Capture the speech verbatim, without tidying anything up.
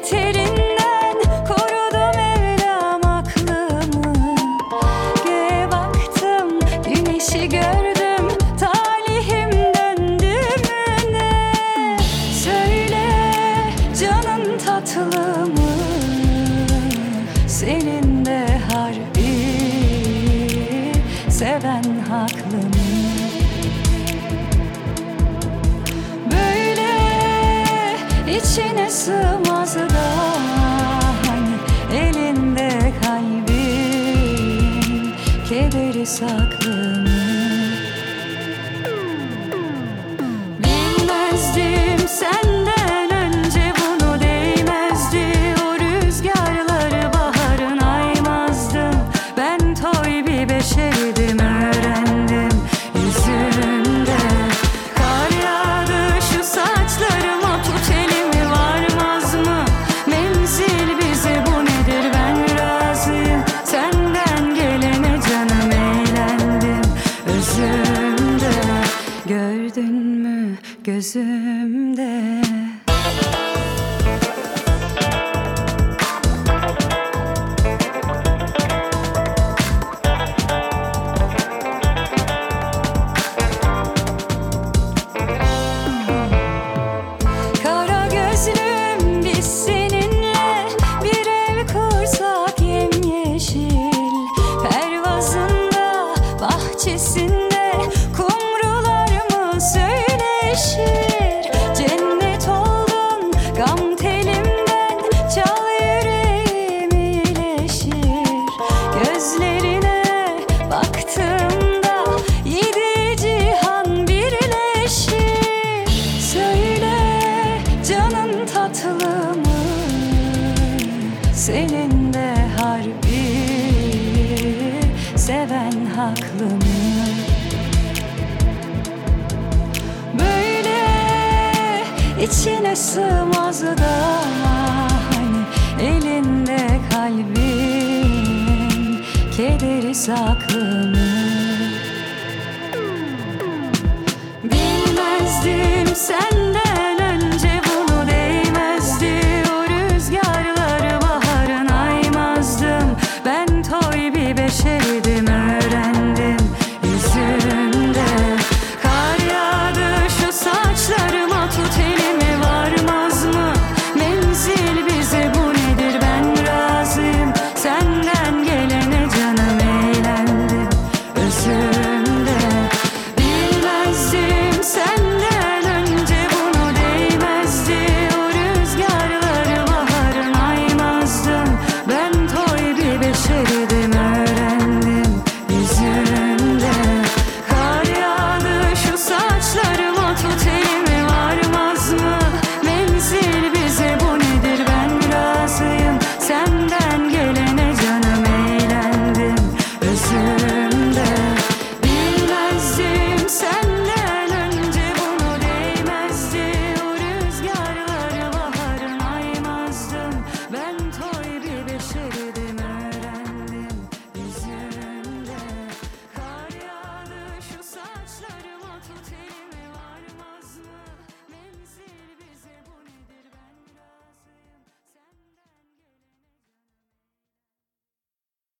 beterinden korudu Mevlam aklımı. Göğe baktım, güneşi gördüm, talihim döndü mü ne? Söyle canın tatlı mı, senin de harbi seven haklı mı? Böyle içine sığmaz da hani elinde kalbin kederi saklı mı? Bilmezdim senden önce bunu, değmezdi o rüzgarları, baharın aymazdım. Ben toy bir beşerdim, öğrendim yüzünde. Kar yağdı şu saçlarıma, tut elimi varmaz mı? Menzil bize bu nedir, ben razıyım senden gelene canım, eğlendim özümde. Gördün mü gözümde? Kara gözlüm, biz seninle bir ev kursak yemyeşil. Pervazında, bahçesinde kumrular mı söyleşir? Cennet oldun gam telimden, çal yüreğim iyileşir. Gözlerine baktığımda yedi cihan birleşir. Söyle canın tatlı mı, senin de harbi seven haklı mı? Böyle içine sığmaz da hani elinde kalbin kederi saklı mı? Bilmezdim sen